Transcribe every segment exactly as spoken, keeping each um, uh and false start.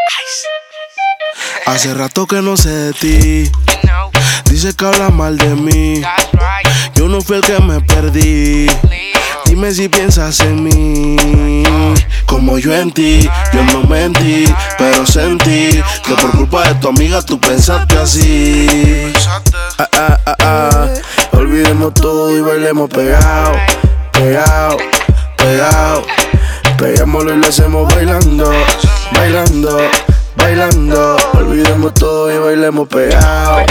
Hace rato que no sé de ti. Dice que hablas mal de mí. Yo no fui el que me perdí. Dime si piensas en mí. Como yo en ti, yo no mentí, pero sentí que por culpa de tu amiga tú pensaste así. Ah, ah, ah, ah. Olvidemos todo y bailemos pegado, pegado, pegado. Pegámoslo y lo hacemos bailando, bailando, bailando. Olvidemos todo y bailemos pegado,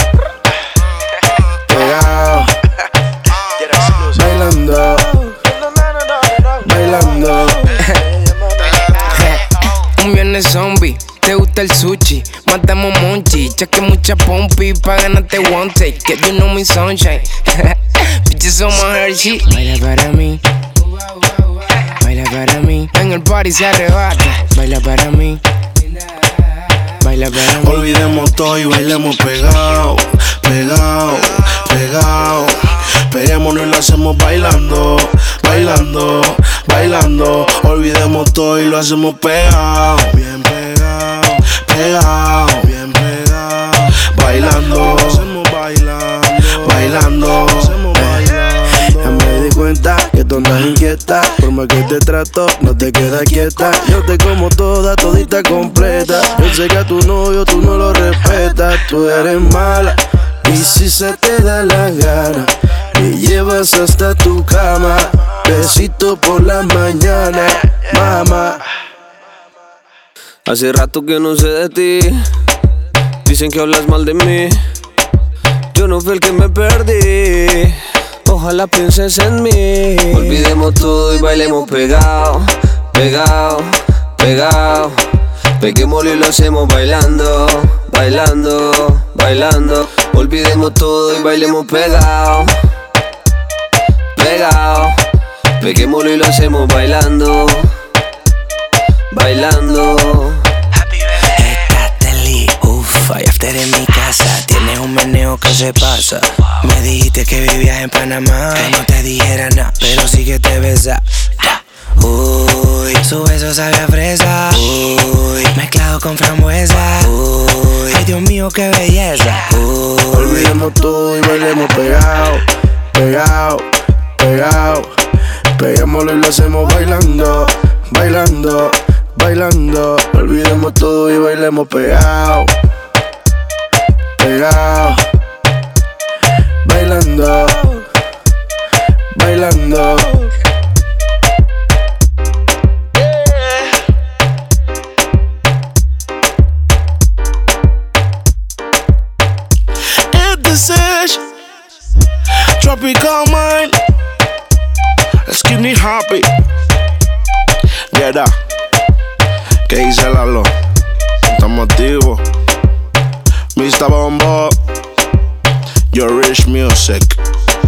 pegado, bailando, bailando. Un viernes zombie, te gusta el sushi, matamos monchi, cheque mucha pompi pa' ganarte one take, que you know me sunshine. Bitches son my Hershey. Baila para mí, baila para mí. En el party se arrebata. Baila para mí, baila para mí. Olvidemos todo y bailemos pegado, pegado, pegado. Peguémonos y lo hacemos bailando, bailando, bailando. Olvidemos todo y lo hacemos pegado, bien pegado, pegado, bien pegado. Bailando, lo hacemos bailando, bailando, lo hacemos bailando. Ya me di cuenta que tú andas inquieta. Por más que te trato, no te quedas quieta. Yo te como toda, todita completa. Yo sé que a tu novio tú no lo respetas. Tú eres mala y si se te da la gana me llevas hasta tu cama. Besito por la mañana, mamá. Hace rato que no sé de ti. Dicen que hablas mal de mí. Yo no fui el que me perdí. Ojalá pienses en mí. Olvidemos todo y bailemos pegado, pegado, pegado. Peguémoslo y lo hacemos bailando, bailando, bailando. Olvidemos todo y bailemos pegado, pegado. Peguémoslo y lo hacemos bailando, bailando. Estateli, uff, hay after en mi casa. Tienes un meneo que se pasa. Me dijiste que vivías en Panamá, que no te dijera nada, pero sí que te besa. Uy, su beso sabe a fresa. Uy, mezclado con frambuesa. Uy, ay Dios mío, qué belleza. Uy, olvidemos todo y bailemos pegado, pegado, pegado. Pegámoslo y lo hacemos bailando, bailando, bailando. Olvidemos todo y bailemos pegado, pegado, bailando, bailando. Tropical mind, let's keep me happy. Get up, que dice Lalo, estamos activos. mister Bombo, your rich music.